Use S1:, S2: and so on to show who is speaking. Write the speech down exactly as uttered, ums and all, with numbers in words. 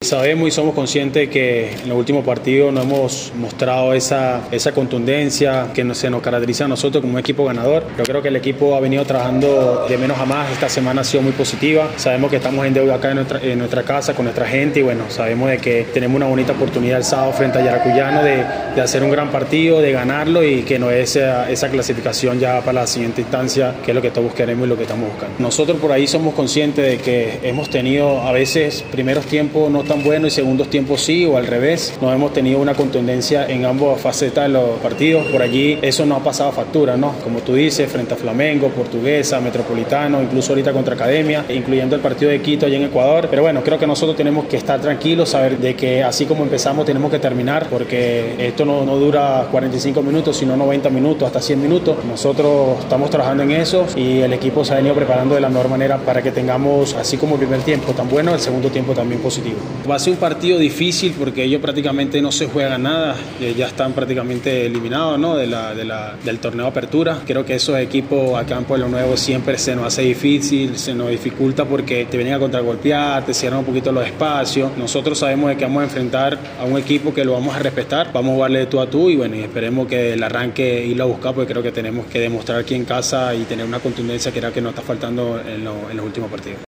S1: sabemos y somos conscientes que en los últimos partidos no hemos mostrado esa, esa contundencia que no, se nos caracteriza a nosotros como un equipo ganador. Yo creo que el equipo ha venido trabajando de menos a más. Esta semana ha sido muy positiva. Sabemos que estamos en deuda acá en nuestra, en nuestra casa con nuestra gente y bueno, sabemos de que tenemos una bonita oportunidad el sábado frente a Yaracuyano de, de hacer un gran partido, de ganarlo y que no es esa, esa clasificación ya para la siguiente instancia, que es lo que todos queremos y lo que estamos buscando. Nosotros por ahí somos conscientes de que hemos tenido a veces primeros tiempos no tan buenos y segundos tiempos sí, o al revés. No hemos tenido una contundencia en ambas facetas de los partidos. Por allí eso no ha pasado factura, ¿no? Como tú dices, frente a Flamengo, Portuguesa, Metropolitano, incluso ahorita contra Academia, incluyendo el partido de Quito allá en Ecuador. Pero bueno, creo que nosotros tenemos que estar tranquilos, saber de que así como empezamos tenemos que terminar, porque esto no, no dura cuarenta y cinco minutos, sino noventa minutos, hasta cien minutos. Nosotros estamos trabajando en eso y el equipo se ha venido preparando de la mejor manera para que tengamos, así como el primer tiempo tan bueno, el segundo tiempo también positivo. Va a ser un partido difícil porque ellos prácticamente no se juegan nada, ya están prácticamente eliminados, ¿no? de la, de la, del torneo de apertura. Creo que esos equipos acá en Pueblo Nuevo siempre se nos hace difícil, se nos dificulta porque te vienen a contragolpear, te cierran un poquito los espacios. Nosotros sabemos de que vamos a enfrentar a un equipo que lo vamos a respetar, vamos a jugarle de tú a tú y bueno, y esperemos que el arranque irlo a buscar, porque creo que tenemos que demostrar aquí en casa y tener una contundencia que era que nos está faltando en, lo, en los últimos partidos.